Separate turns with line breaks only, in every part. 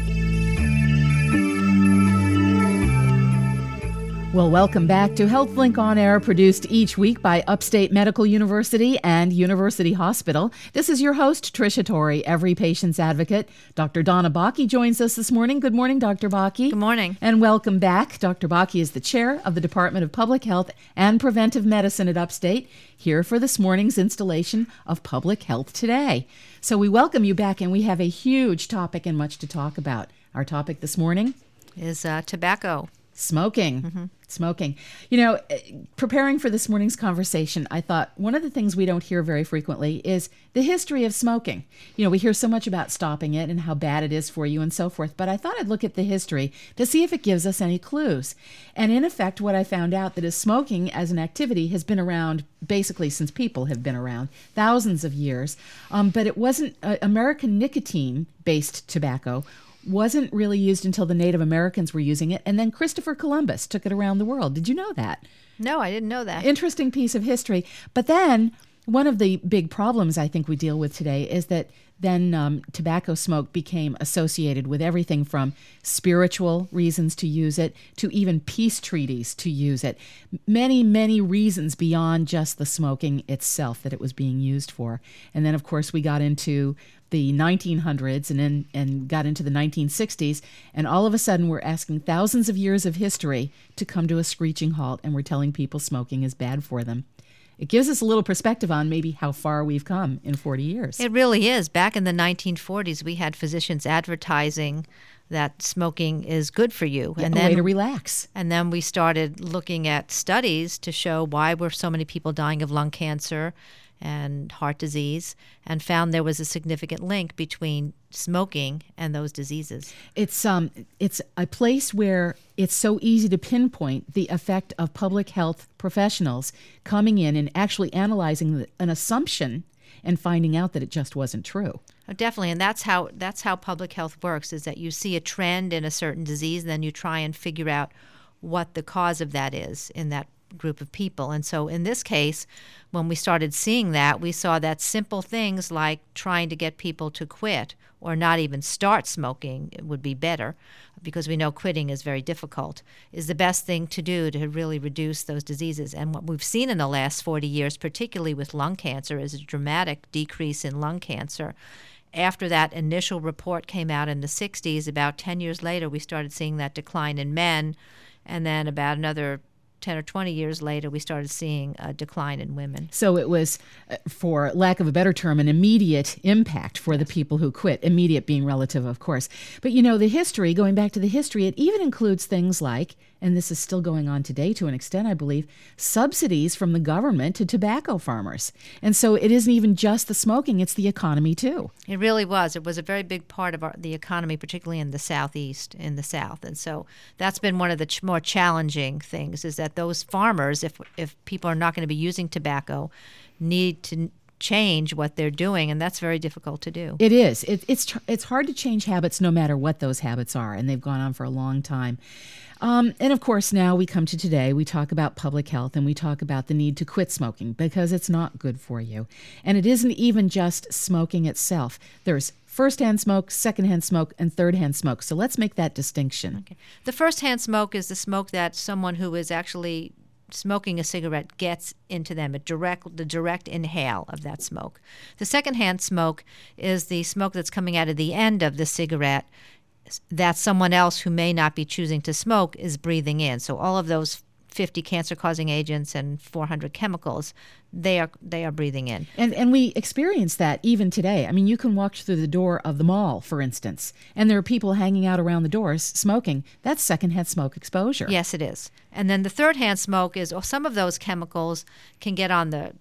Well, welcome back to HealthLink On Air, produced each week by Upstate Medical University and University Hospital. This is your host, Tricia Torrey, every patient's advocate. Dr. Donna Bakke joins us this morning. Good morning, Dr. Bakke.
Good morning.
And welcome back. Dr. Bakke is the chair of the Department of Public Health and Preventive Medicine at Upstate, here for this morning's installation of Public Health Today. So we welcome you back, and we have a huge topic and much to talk about. Our topic this morning
is tobacco.
Smoking.
Mm-hmm.
Smoking. You know, preparing for this morning's conversation, I thought one of the things we don't hear very frequently is the history of smoking. You know, we hear so much about stopping it and how bad it is for you and so forth, but I thought I'd look at the history to see if it gives us any clues. And in effect, what I found out that is smoking as an activity has been around basically since people have been around, thousands of years, but it wasn't American nicotine-based tobacco wasn't really used until the Native Americans were using it, and then Christopher Columbus took it around the world. Did you know that?
No, I didn't know that.
Interesting piece of history. But then one of the big problems I think we deal with today is that then tobacco smoke became associated with everything from spiritual reasons to use it to even peace treaties to use it. Many, many reasons beyond just the smoking itself that it was being used for. And then, of course, we got into the 1900s and got into the 1960s, and all of a sudden we're asking thousands of years of history to come to a screeching halt, and we're telling people smoking is bad for them. It gives us a little perspective on maybe how far we've come in 40 years.
It really is. Back in the 1940s, we had physicians advertising that smoking is good for you.
And then, a way to relax.
And then we started looking at studies to show why were so many people dying of lung cancer and heart disease, and found there was a significant link between smoking and those diseases.
It's a place where it's so easy to pinpoint the effect of public health professionals coming in and actually analyzing an assumption and finding out that it just wasn't true.
Oh, definitely, and that's how public health works, is that you see a trend in a certain disease, and then you try and figure out what the cause of that is in that group of people. And so in this case, when we started seeing that, we saw that simple things like trying to get people to quit or not even start smoking would be better, because we know quitting is very difficult, is the best thing to do to really reduce those diseases. And what we've seen in the last 40 years, particularly with lung cancer, is a dramatic decrease in lung cancer. After that initial report came out in the 60s, about 10 years later, we started seeing that decline in men, and then about another 10 or 20 years later, we started seeing a decline in women.
So it was, for lack of a better term, an immediate impact for the people who quit, immediate being relative, of course. But you know, the history, going back to the history, it even includes things like, and this is still going on today to an extent, I believe, subsidies from the government to tobacco farmers. And so it isn't even just the smoking, it's the economy too.
It really was. It was a very big part of the economy, particularly in the Southeast, in the South. And so that's been one of the more challenging things, is that those farmers, if people are not going to be using tobacco, need to change what they're doing, and that's very difficult to do.
It is. It's hard to change habits no matter what those habits are, and they've gone on for a long time. And of course, now we come to today, we talk about public health, and we talk about the need to quit smoking because it's not good for you. And it isn't even just smoking itself. There's first-hand smoke, second-hand smoke, and third-hand smoke. So let's make that distinction.
Okay. The first-hand smoke is the smoke that someone who is actually smoking a cigarette gets into them, the direct inhale of that smoke. The second-hand smoke is the smoke that's coming out of the end of the cigarette that someone else who may not be choosing to smoke is breathing in. So all of those 50 cancer-causing agents and 400 chemicals, they are breathing in.
And we experience that even today. I mean, you can walk through the door of the mall, for instance, and there are people hanging out around the doors smoking. That's secondhand smoke exposure.
Yes, it is. And then the third-hand smoke is, some of those chemicals can get on the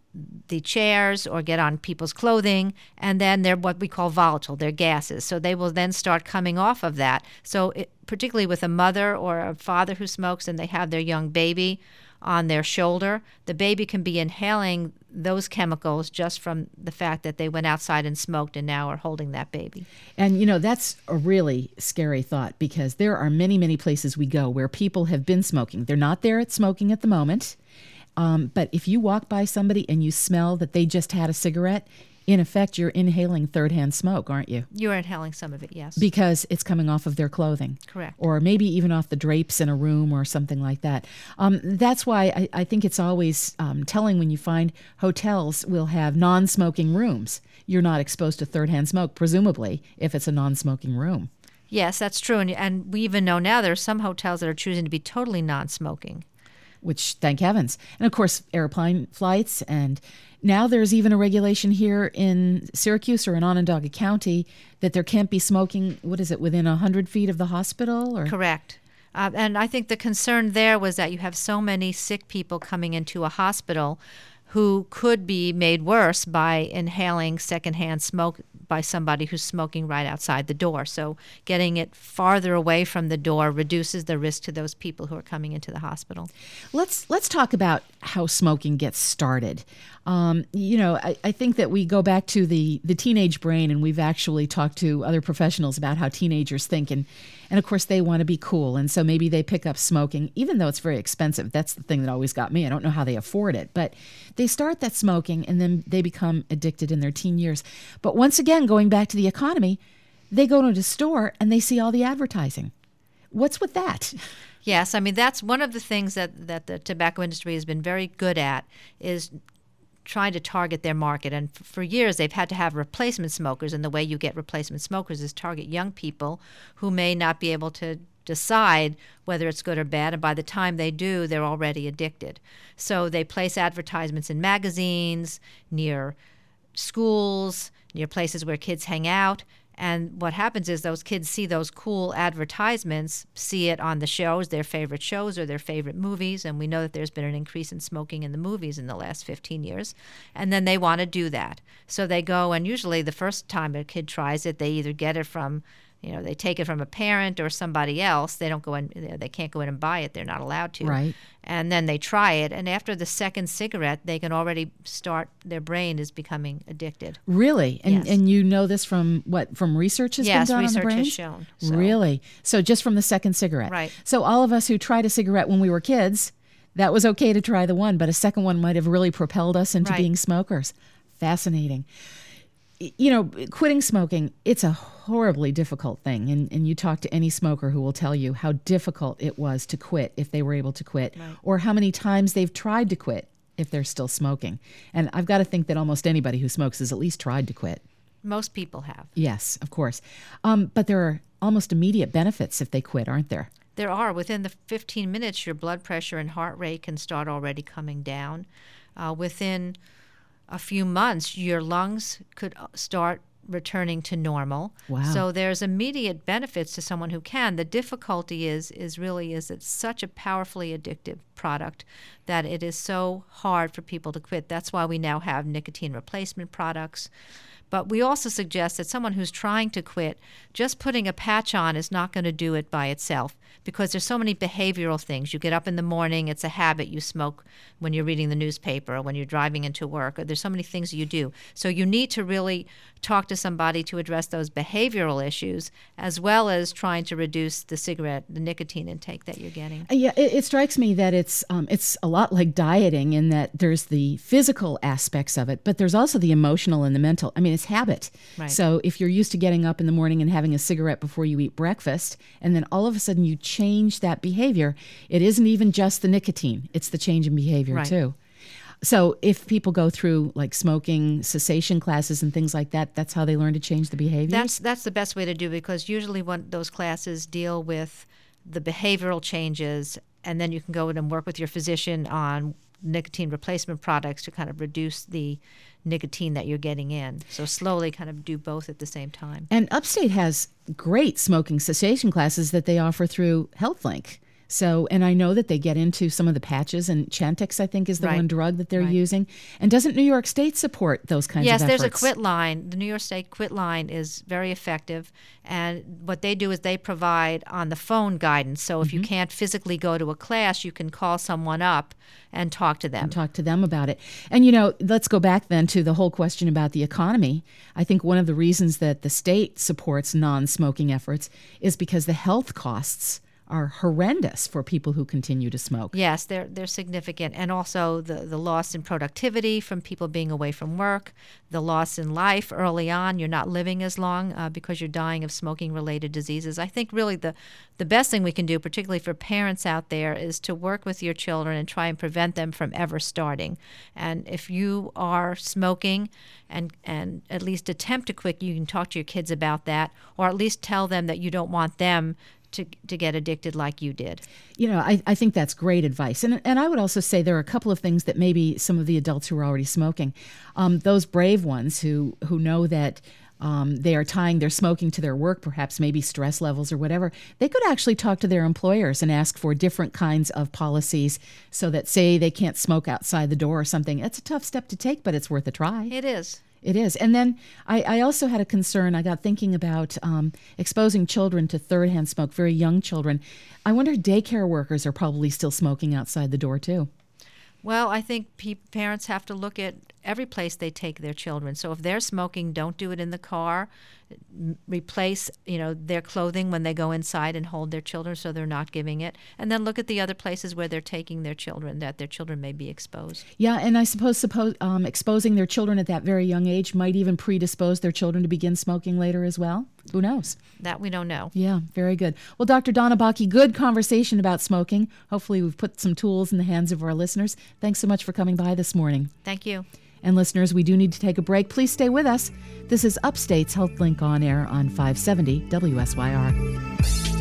chairs or get on people's clothing, and then they're what we call volatile. They're gases. So they will then start coming off of that. So particularly with a mother or a father who smokes and they have their young baby on their shoulder, the baby can be inhaling those chemicals just from the fact that they went outside and smoked and now are holding that baby.
And, you know, that's a really scary thought, because there are many, many places we go where people have been smoking. They're not there at smoking at the moment. But if you walk by somebody and you smell that they just had a cigarette, in effect, you're inhaling third-hand smoke, aren't you?
You're inhaling some of it, yes.
Because it's coming off of their clothing.
Correct.
Or maybe even off the drapes in a room or something like that. That's why I think it's always telling when you find hotels will have non-smoking rooms. You're not exposed to third-hand smoke, presumably, if it's a non-smoking room.
Yes, that's true. And we even know now there are some hotels that are choosing to be totally non-smoking.
Which, thank heavens. And of course, airplane flights. And now there's even a regulation here in Syracuse or in Onondaga County that there can't be smoking, within 100 feet of the hospital? Or?
Correct. And I think the concern there was that you have so many sick people coming into a hospital who could be made worse by inhaling secondhand smoke by somebody who's smoking right outside the door. So getting it farther away from the door reduces the risk to those people who are coming into the hospital.
Let's talk about how smoking gets started. I think that we go back to the teenage brain, and we've actually talked to other professionals about how teenagers think, and of course they want to be cool, and so maybe they pick up smoking, even though it's very expensive. That's the thing that always got me. I don't know how they afford it, but they start that smoking, and then they become addicted in their teen years. But once again, going back to the economy, they go to a store and they see all the advertising. What's with that?
Yes, I mean, that's one of the things that the tobacco industry has been very good at, is trying to target their market. And for years, they've had to have replacement smokers, and the way you get replacement smokers is target young people who may not be able to decide whether it's good or bad, and by the time they do, they're already addicted. So they place advertisements in magazines, near schools, near places where kids hang out. And what happens is those kids see those cool advertisements, see it on the shows, their favorite shows or their favorite movies. And we know that there's been an increase in smoking in the movies in the last 15 years. And then they want to do that. So they go, and usually the first time a kid tries it, they either get it from, they take it from a parent or somebody else. They don't go in, they can't go in and buy it. They're not allowed to.
Right.
And then they try it. And after the second cigarette, they can already start, their brain is becoming addicted.
Really? And
Yes.
and you know this from what? From research has
Yes,
been done on the
research
brain?
has shown. So.
Really? So just from the second cigarette.
Right.
So all of us who tried a cigarette when we were kids, that was okay to try the one, but a second one might have really propelled us into
Right.
being smokers. Fascinating. Quitting smoking, it's a horribly difficult thing. And you talk to any smoker who will tell you how difficult it was to quit if they were able to quit,
Right.
or how many times they've tried to quit if they're still smoking. And I've got to think that almost anybody who smokes has at least tried to quit.
Most people have.
Yes, of course. But there are almost immediate benefits if they quit, aren't there?
There are. Within the 15 minutes, your blood pressure and heart rate can start already coming down. Within a few months, your lungs could start returning to normal.
Wow.
So there's immediate benefits to someone who can. The difficulty is it's such a powerfully addictive product that it is so hard for people to quit. That's why we now have nicotine replacement products. But we also suggest that someone who's trying to quit, just putting a patch on is not going to do it by itself, because there's so many behavioral things. You get up in the morning, it's a habit, you smoke when you're reading the newspaper or when you're driving into work, or there's so many things you do. So you need to really talk to somebody to address those behavioral issues, as well as trying to reduce the nicotine intake that you're getting.
Yeah, it strikes me that it's a lot like dieting in that there's the physical aspects of it, but there's also the emotional and the mental. I mean, it's habit.
Right.
So if you're used to getting up in the morning and having a cigarette before you eat breakfast, and then all of a sudden you change that behavior, it isn't even just the nicotine, it's the change in behavior
Right.
too. So if people go through like smoking cessation classes and things like that, that's how they learn to change the behaviors?
That's the best way to do it, because usually when those classes deal with the behavioral changes, and then you can go in and work with your physician on nicotine replacement products to kind of reduce the nicotine that you're getting in. So slowly kind of do both at the same time.
And Upstate has great smoking cessation classes that they offer through HealthLink. So, and I know that they get into some of the patches, and Chantix, I think, is the
Right.
one drug that they're
Right.
using. And doesn't New York State support those kinds of
Yes,
efforts?
there's a quit line. The New York State quit line is very effective. And what they do is they provide on the phone guidance. So if you can't physically go to a class, you can call someone up and talk to them.
And talk to them about it. And, let's go back then to the whole question about the economy. I think one of the reasons that the state supports non-smoking efforts is because the health costs are horrendous for people who continue to smoke.
Yes, they're significant. And also the loss in productivity from people being away from work, the loss in life early on. You're not living as long because you're dying of smoking-related diseases. I think really the best thing we can do, particularly for parents out there, is to work with your children and try and prevent them from ever starting. And if you are smoking and at least attempt to quit, you can talk to your kids about that, or at least tell them that you don't want them to get addicted like you did.
You know, I think that's great advice. And I would also say there are a couple of things that maybe some of the adults who are already smoking, those brave ones who know that they are tying their smoking to their work, perhaps maybe stress levels or whatever, they could actually talk to their employers and ask for different kinds of policies so that, say, they can't smoke outside the door or something. It's a tough step to take, but it's worth a try.
It is.
It is. And then I also had a concern. I got thinking about exposing children to third-hand smoke, very young children. I wonder if daycare workers are probably still smoking outside the door, too.
Well, I think parents have to look at every place they take their children. So if they're smoking, don't do it in the car. Replace, their clothing when they go inside and hold their children so they're not giving it. And then look at the other places where they're taking their children, that their children may be exposed.
Yeah, and I suppose exposing their children at that very young age might even predispose their children to begin smoking later as well. Who knows?
That we don't know.
Yeah, very good. Well, Dr. Donna Bakke, good conversation about smoking. Hopefully we've put some tools in the hands of our listeners. Thanks so much for coming by this morning.
Thank you.
And listeners, we do need to take a break. Please stay with us. This is Upstate's HealthLink on air on 570 WSYR.